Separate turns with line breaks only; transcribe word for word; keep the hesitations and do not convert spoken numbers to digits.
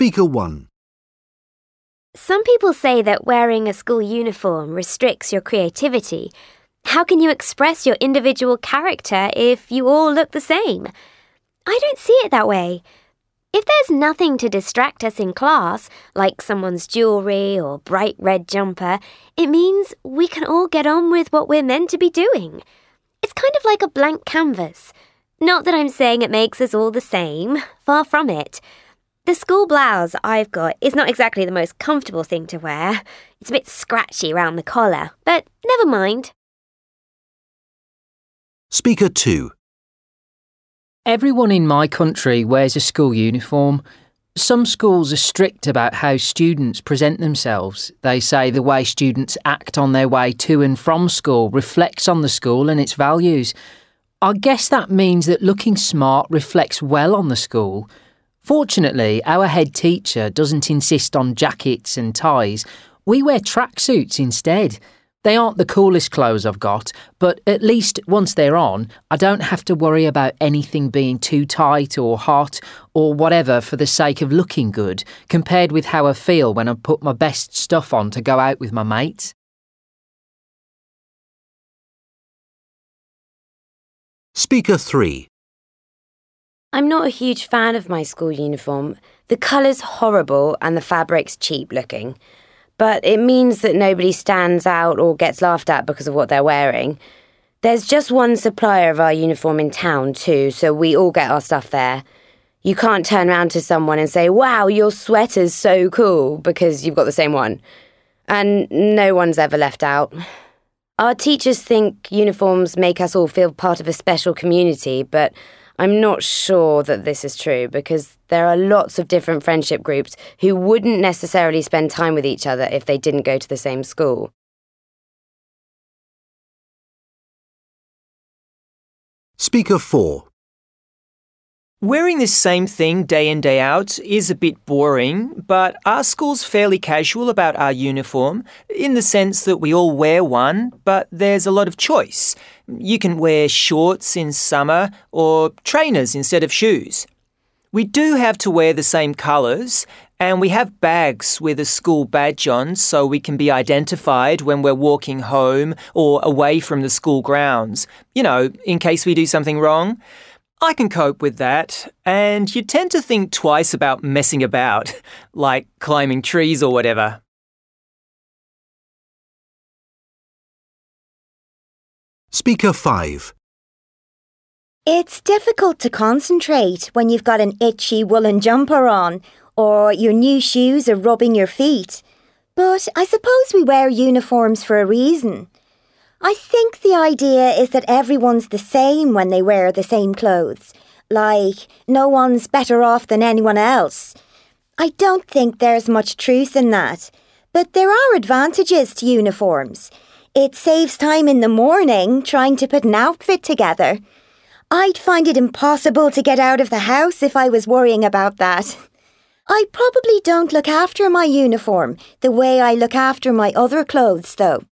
Speaker one.
Some people say that wearing a school uniform restricts your creativity. How can you express your individual character if you all look the same? I don't see it that way. If there's nothing to distract us in class, like someone's jewellery or bright red jumper, it means we can all get on with what we're meant to be doing. It's kind of like a blank canvas. Not that I'm saying it makes us all the same, far from it. The school blouse I've got is not exactly the most comfortable thing to wear. It's a bit scratchy around the collar, but never mind.
Speaker two.
Everyone in my country wears a school uniform. Some schools are strict about how students present themselves. They say the way students act on their way to and from school reflects on the school and its values. I guess that means that looking smart reflects well on the school. Fortunately, our head teacher doesn't insist on jackets and ties. We wear tracksuits instead. They aren't the coolest clothes I've got, but at least once they're on, I don't have to worry about anything being too tight or hot or whatever for the sake of looking good, compared with how I feel when I put my best stuff on to go out with my mates.
Speaker three.
I'm not a huge fan of my school uniform. The colour's horrible and the fabric's cheap looking. But it means that nobody stands out or gets laughed at because of what they're wearing. There's just one supplier of our uniform in town too, so we all get our stuff there. You can't turn around to someone and say, "Wow, your sweater's so cool," because you've got the same one. And no one's ever left out. Our teachers think uniforms make us all feel part of a special community, but I'm not sure that this is true because there are lots of different friendship groups who wouldn't necessarily spend time with each other if they didn't go to the same school.
Speaker four.
Wearing the same thing day in, day out is a bit boring, but our school's fairly casual about our uniform, in the sense that we all wear one, but there's a lot of choice. You can wear shorts in summer or trainers instead of shoes. We do have to wear the same colours, and we have bags with a school badge on so we can be identified when we're walking home or away from the school grounds, you know, in case we do something wrong. I can cope with that, and you tend to think twice about messing about, like climbing trees or whatever.
Speaker five.
It's difficult to concentrate when you've got an itchy woolen jumper on, or your new shoes are rubbing your feet. But I suppose we wear uniforms for a reason. I think the idea is that everyone's the same when they wear the same clothes. Like, no one's better off than anyone else. I don't think there's much truth in that. But there are advantages to uniforms. It saves time in the morning trying to put an outfit together. I'd find it impossible to get out of the house if I was worrying about that. I probably don't look after my uniform the way I look after my other clothes, though.